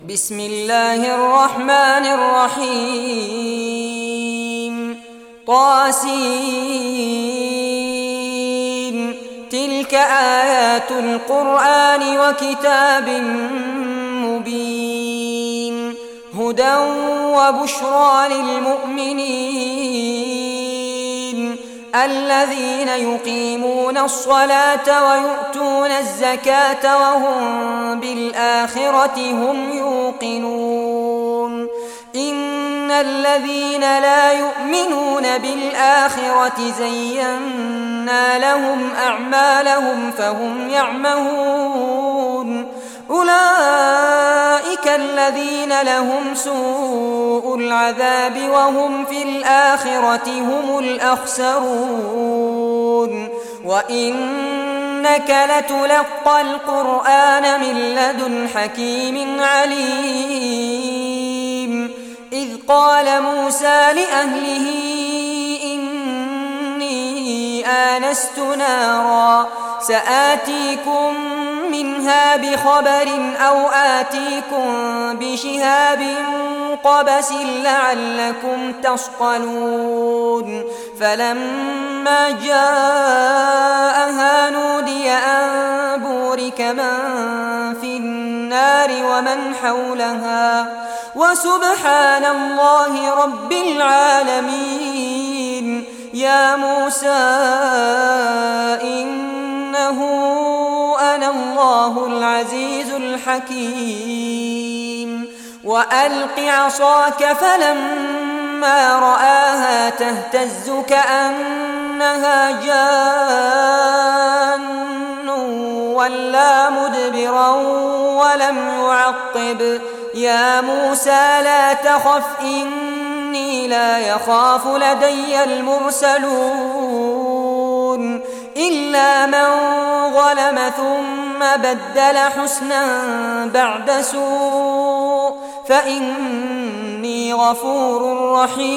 بسم الله الرحمن الرحيم طاسين تلك آيات القرآن وكتاب مبين هدى وبشرى للمؤمنين الذين يقيمون الصلاة ويؤتون الزكاة وهم بالآخرة هم يوقنون إن الذين لا يؤمنون بالآخرة زينا لهم أعمالهم فهم يعمهون أولئك الذين لهم سوء العذاب وهم في الآخرة هم الأخسرون وإنك لتلقى القرآن من لدن حكيم عليم إذ قال موسى لأهله إني آنست نارا سآتيكم منها بخبر أو آتيكم بشهاب قبس لعلكم تصطلون فلما جاءها نودي أن بورك من في النار ومن حولها وسبحان الله رب العالمين يا موسى إنه أنا الله العزيز الحكيم وألق عصاك فلما رآها تهتز كأنها جان ولا مدبرا ولم يعقب يا موسى لا تخف إني لا يخاف لدي المرسلون إلا من ظلم ثم بدل حسنا بعد سوء فإني غفور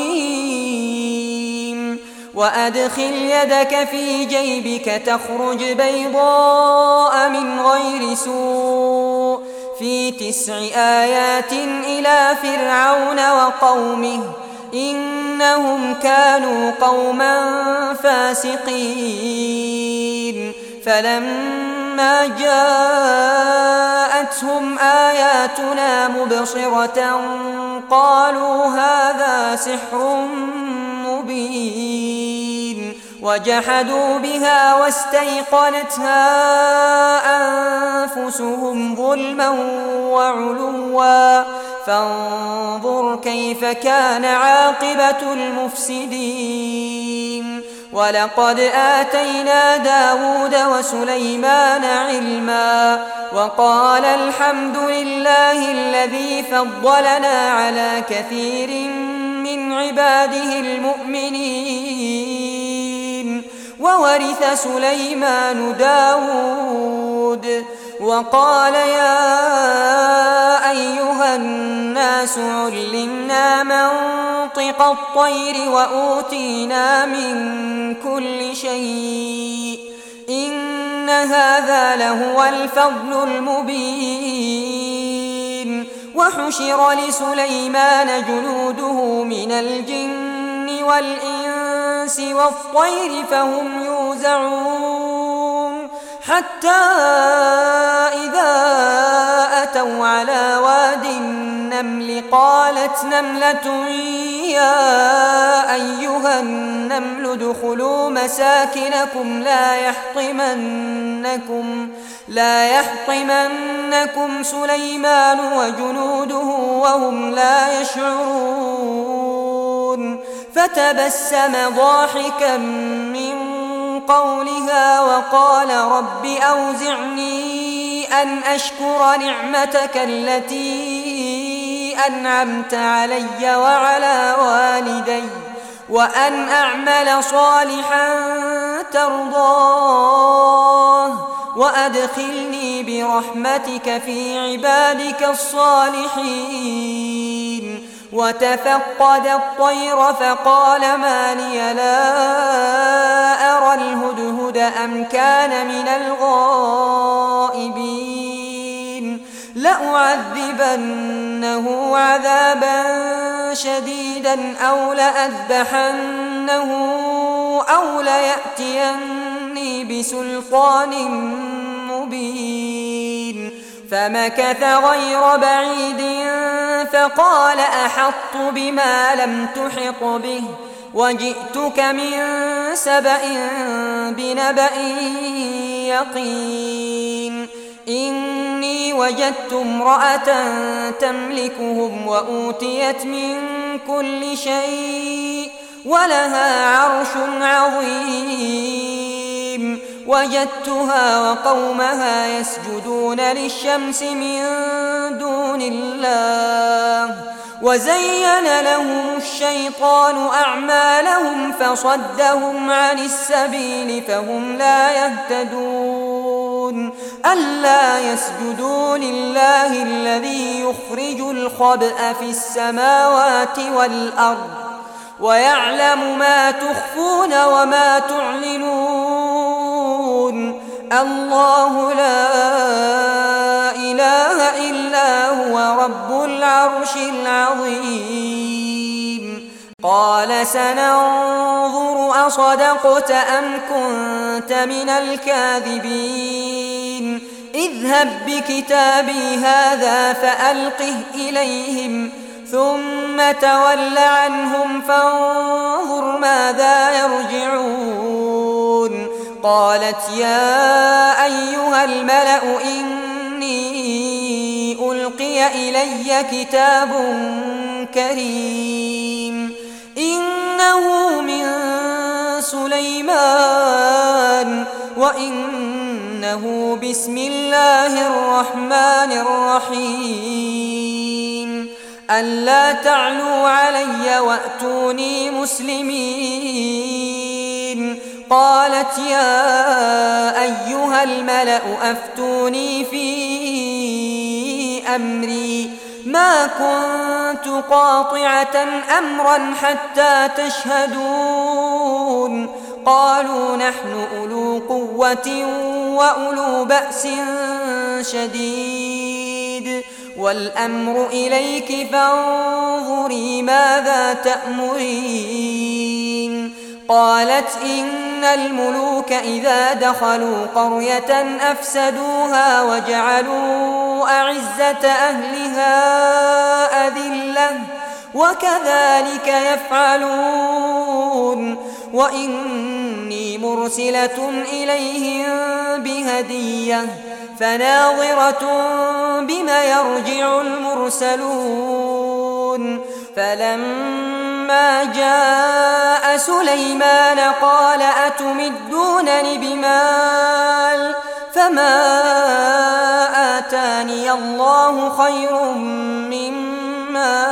رحيم وأدخل يدك في جيبك تخرج بيضاء من غير سوء في 9 آيات إلى فرعون وقومه إنهم كانوا قوما فاسقين فلما جاءتهم آياتنا مبصرة قالوا هذا سحر مبين وجحدوا بها واستيقنتها أنفسهم ظلما وعلوا فانظر كيف كان عاقبة المفسدين ولقد آتينا داود وسليمان علما وقال الحمد لله الذي فضلنا على كثير من عباده المؤمنين وورث سليمان داود وقال يا أيها الناس علمنا منطق الطير وأوتينا من كل شيء إن هذا لهو الفضل المبين وحشر لسليمان جنوده من الجن والإنس والطير فهم يوزعون حتى إذا أتوا على واد النمل قالت نملة يا أيها النمل ادخلوا مساكنكم لا يحطمنكم سليمان وجنوده وهم لا يشعرون فتبسم ضاحكا من قولها وقال رب أوزعني أن أشكر نعمتك التي أنعمت علي وعلى والدي وأن أعمل صالحا ترضاه وأدخلني برحمتك في عبادك الصالحين وتفقد الطير فقال ما لي لا أرى الهدهد أم كان من الغائبين لأعذبنه عذابا شديدا أو لأذبحنه أو ليأتيني بسلطان مبين. فمكث غير بعيد فقال أحطت بما لم تحط به وجئتك من سبأ بنبأ يقين. إني وجدت امرأة تملكهم وأوتيت من كل شيء ولها عرش عظيم. وجدتها وقومها يسجدون للشمس من دون الله وزين لهم الشيطان أعمالهم فصدهم عن السبيل فهم لا يهتدون. ألا يسجدوا لله الذي يخرج الخبأ في السماوات والأرض ويعلم ما تخفون وما تعلنون. الله لا إله إلا هو رب العرش العظيم. قال سننظر أصدقت أم كنت من الكاذبين. اذهب بكتابي هذا فألقه إليهم ثم تول عنهم فانظر ماذا يرجعون. قالت يا أيها الملأ إني ألقي إلي كتاب كريم إنه من سليمان وإنه بسم الله الرحمن الرحيم. ألا تعلوا علي وأتوني مسلمين. قالت يا أيها الملأ أفتوني في أمري ما كنت قاطعة أمرا حتى تشهدون. قالوا نحن أولو قوة وأولو بأس شديد والأمر إليك فانظري ماذا تأمرين. قالت إن الملوك إذا دخلوا قرية أفسدوها وجعلوا أعزة أهلها أذلة وكذلك يفعلون. وإني مرسلة إليهم بهدية فناظرة بما يرجع المرسلون. فلما جاء سليمان قال أتمدونني بمال فما آتاني الله خير مما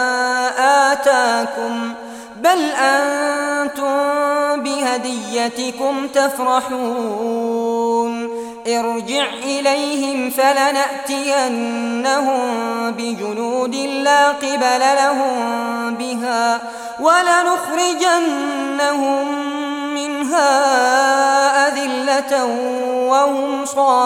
آتاكم بل أنتم بهديتكم تفرحون. ارجع إليهم فلنأتينهم بجنود لا قبل لهم بها ولنخرجنهم منها أذلة وهم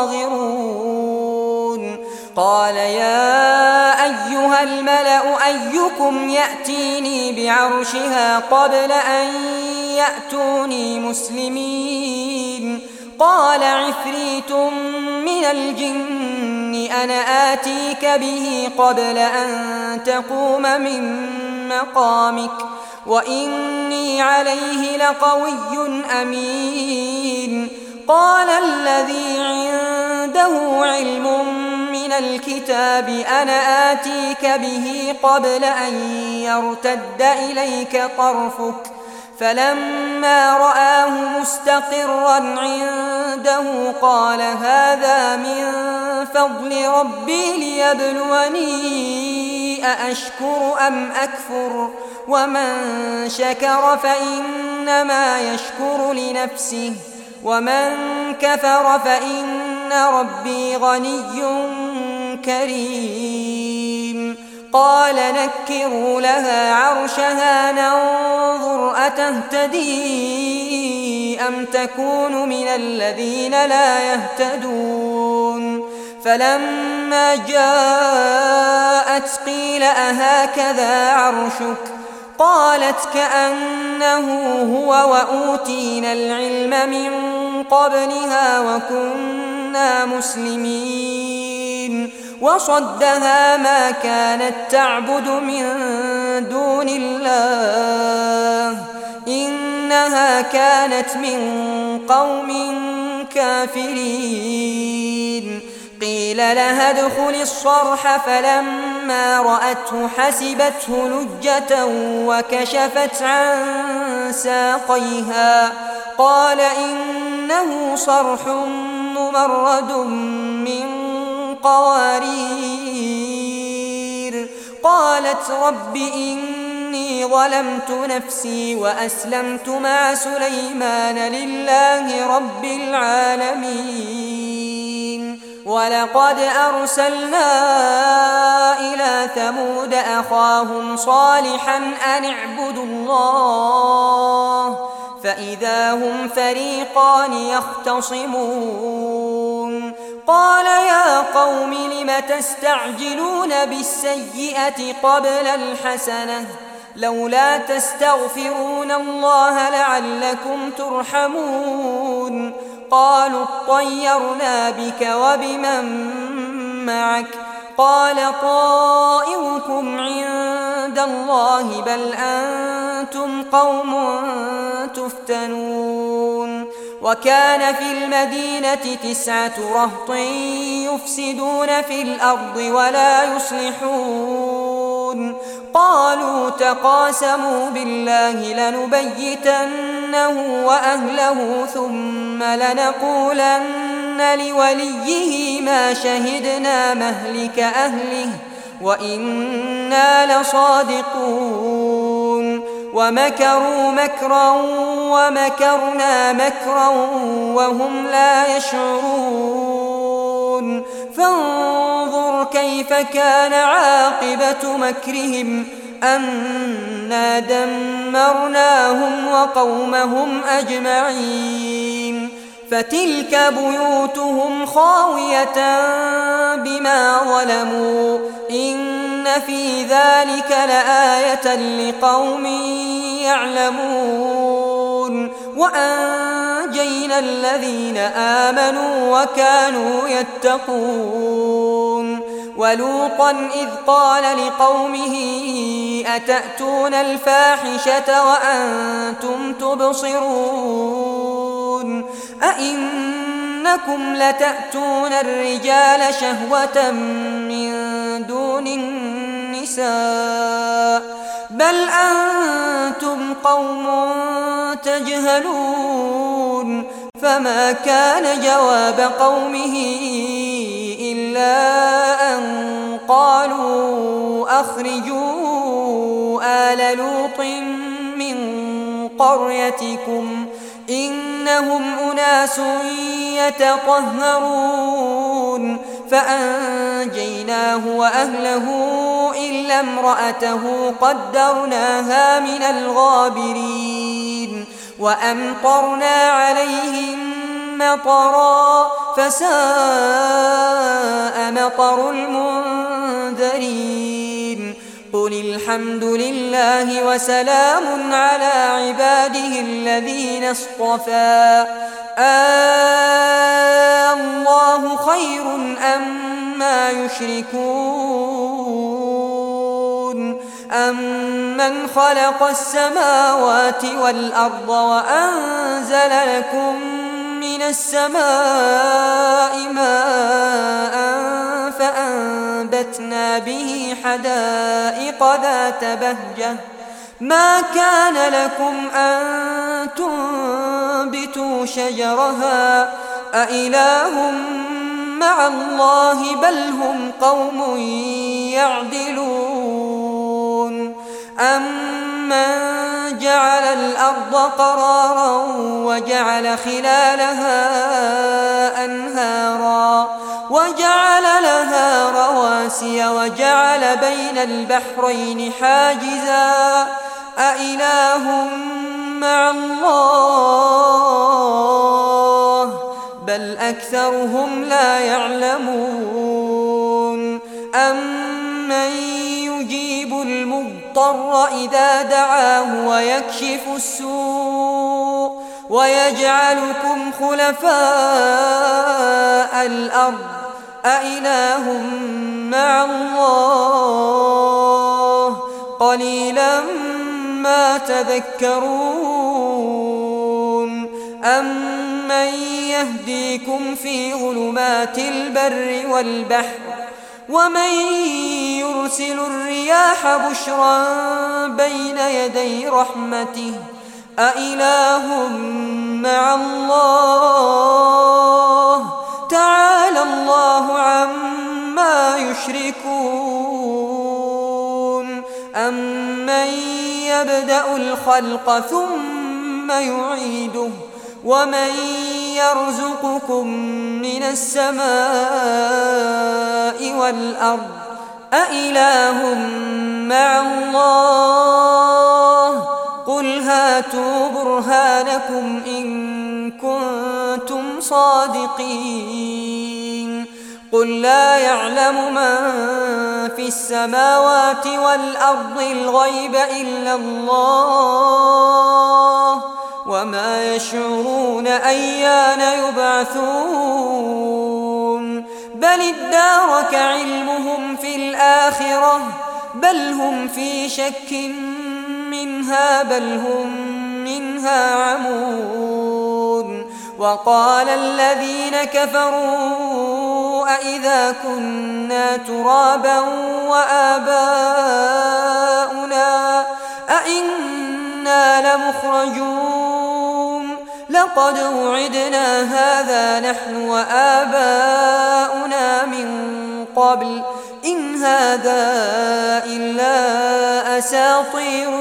صاغرون. قال يا أيها الملأ أيكم يأتيني بعرشها قبل أن يأتوني مسلمين. قال عفريت من الجن أنا آتيك به قبل أن تقوم من مقامك وإني عليه لقوي أمين. قال الذي عنده علم من الكتاب أنا آتيك به قبل أن يرتد إليك طرفك فلما رآه مستقرا عنده قال هذا من فضل ربي ليبلوني أأشكر أم أكفر ومن شكر فإنما يشكر لنفسه ومن كفر فإن ربي غني كريم. قال نكروا لها عرشها ننظر أتهتدي أم تكون من الذين لا يهتدون. فلما جاءت قيل أهكذا عرشك قالت كأنه هو وأوتينا العلم من قبلها وكنا مسلمين وصدها ما كانت تعبد من دون الله إنها كانت من قوم كافرين قيل لها ادخل الصرح فلما رأته حسبته لجة وكشفت عن ساقيها قال إنه صرح ممرد من قوارير قالت رب إني ظلمت نفسي وأسلمت مع سليمان لله رب العالمين ولقد أرسلنا إلى ثمود أخاهم صالحا أن اعبدوا الله فإذا هم فريقان يختصمون قال يا قوم لم تستعجلون بالسيئة قبل الحسنة لولا تستغفرون الله لعلكم ترحمون قالوا اطيرنا بك وبمن معك قال طائركم عند الله بل أنتم قوم تفتنون وكان في المدينة 9 رهط يفسدون في الأرض ولا يصلحون قالوا تقاسموا بالله لنبيتنه وأهله ثم لنقولن لوليه ما شهدنا مهلك أهله وإنا لصادقون ومكروا مكرا ومكرنا مكرا وهم لا يشعرون فانظر كيف كان عاقبة مكرهم أنا دمرناهم وقومهم أجمعين فتلك بيوتهم خاوية بما ظلموا إن في ذلك لآية لقوم يعلمون وأنجينا الذين آمنوا وكانوا يتقون ولوطا إذ قال لقومه أتأتون الفاحشة وأنتم تبصرون أئنكم لتأتون الرجال شهوة من دون النساء بل أنتم قوم تجهلون فما كان جواب قومه إلا أن قالوا أخرجوا آل لوط من قريتكم إنهم أناس يتطهرون فأنجيناه وأهله إلا امرأته قدرناها من الغابرين وأمطرنا عليهم مطرا فساء مطر المنذرين قل الحمد لله وسلام على عباده الذين اصطفى الله خير أما يشركون أمن خلق السماوات والأرض وأنزل لكم من السماء ماء فأنبتنا به حدائق ذات بهجة ما كان لكم أن تنبتوا شجرها أإله مع الله بل هم قوم يعدلون أمن جعل الأرض قرارا وجعل خلالها أنهارا وجعل لها رواسي وجعل بين البحرين حاجزا أإله مع الله بل أكثرهم لا يعلمون أمن يجيب المضطر إذا دعاه ويكشف السوء ويجعلكم خلفاء الأرض أإله مع الله قليلا ما تذكرون أمن يهديكم في ظلمات البر والبحر ومن يرسل الرياح بشرا بين يدي رحمته أإله مع الله تعالى الله عما يشركون أمن يبدأ الخلق ثم يعيده ومن يرزقكم من السماء والأرض أإله مع الله قل هاتوا برهانكم إن كنتم صادقين قل لا يعلم من في السماوات والأرض الغيب إلا الله وما يشعرون أيان يبعثون بل ادارك علمهم في الآخرة بل هم في شك منها بل هم منها عمون وقال الذين كفروا أإذا كنا ترابا وآباؤنا أئنا لمخرجون لقد وعدنا هذا نحن وآباؤنا من قبل إن هذا إلا أساطير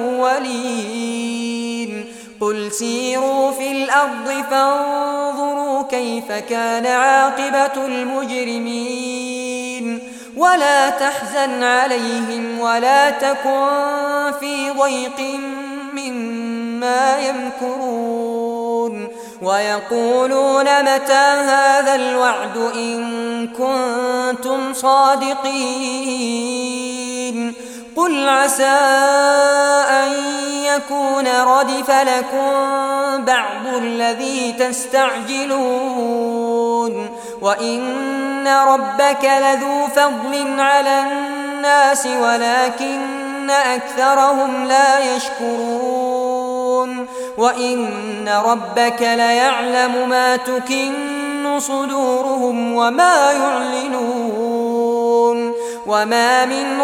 الأولين قل سيروا في الأرض فانظروا كيف كان عاقبة المجرمين ولا تحزن عليهم ولا تكن في ضيق مما يمكرون ويقولون متى هذا الوعد إن كنتم صادقين قل عسى أن يكون ردف لكم بعض الذي تستعجلون وإن ربك لذو فضل على الناس ولكن أكثرهم لا يشكرون وإن ربك ليعلم ما تكن صدورهم وما يعلنون وما من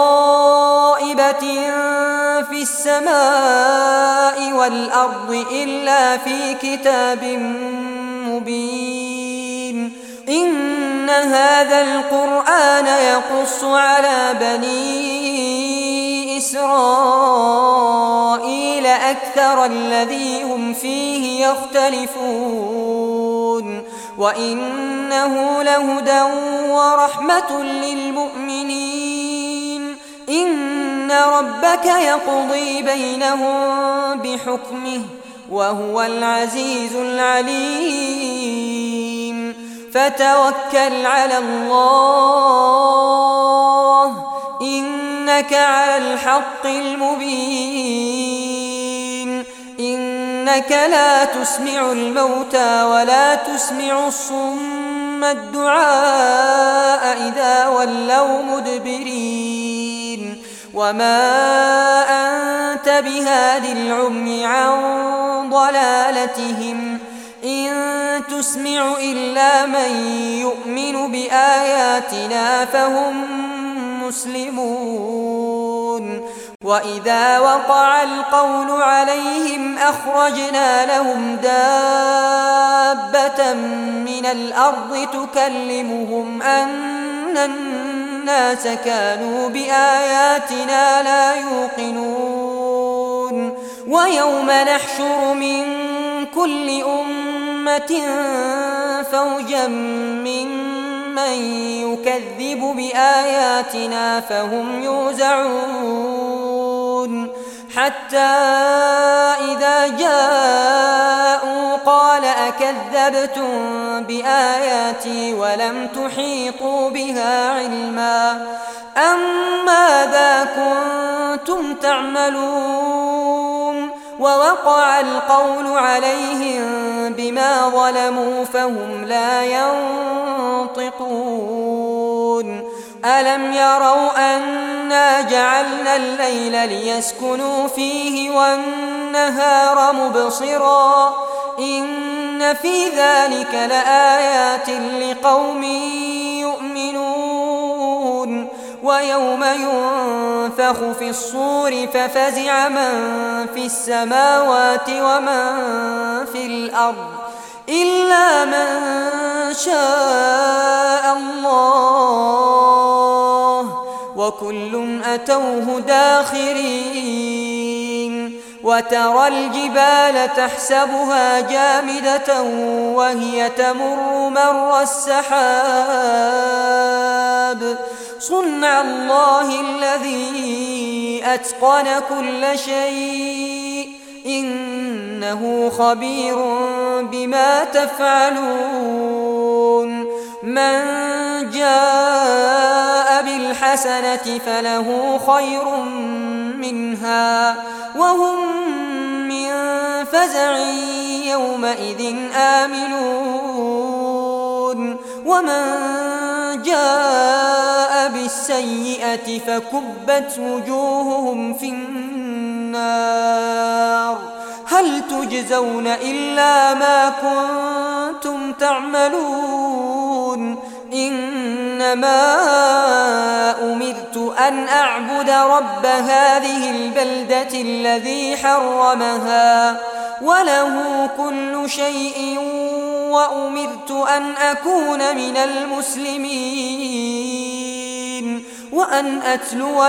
غائبة في السماء والأرض إلا في كتاب مبين إن هذا القرآن يقص على بني إسرائيل أكثر الذي هم فيه يختلفون وإنه لهدى ورحمة للمؤمنين إن ربك يقضي بينهم بحكمه وهو العزيز العليم فتوكل على الله إنك على الحق المبين إنك لا تسمع الموتى ولا تسمع الصم الدعاء إذا ولوا مدبرين وما أنت بهاد العمي عن ضلالتهم إن تسمع إلا من يؤمن بآياتنا فهم مسلمون وإذا وقع القول عليهم أخرجنا لهم دابة من الأرض تكلمهم أن الناس كانوا بآياتنا لا يوقنون ويوم نحشر من كل أمة فوجا ممن يكذب بآياتنا فهم يوزعون حتى إذا جاءوا قال قال أكذبتم بآياتي ولم تحيطوا بها علما أم ماذا كنتم تعملون ووقع القول عليهم بما ظلموا فهم لا ينطقون ألم يروا أنا جعلنا الليل ليسكنوا فيه والنهار مبصرا إن في ذلك لآيات لقوم يؤمنون ويوم ينفخ في الصور ففزع من في السماوات ومن في الأرض إلا من شاء الله وكل أتوه داخرين وترى الجبال تحسبها جامدة وهي تمر مر السحاب صنع الله الذي أتقن كل شيء إنه خبير بما تفعلون من جاء بالحسنة فله خير منها وهم من فزع يومئذ آمنون ومن جاء بالسيئة فكبت وجوههم في النار هل تجزون إلا ما كنتم تعملون إنما أمرت أن أعبد رب هذه البلدة الذي حرمها وله كل شيء وأمرت أن أكون من المسلمين وأن أتلو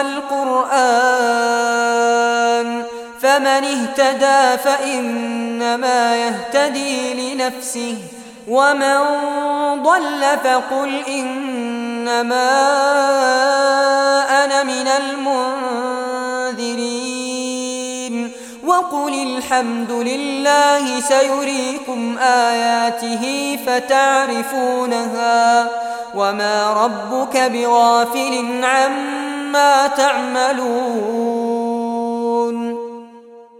القرآن فمن اهتدى فإنما يهتدي لنفسه ومن ضل فقل إنما أنا من المنذرين وقل الحمد لله سيريكم آياته فتعرفونها وما ربك بغافل عما تعملون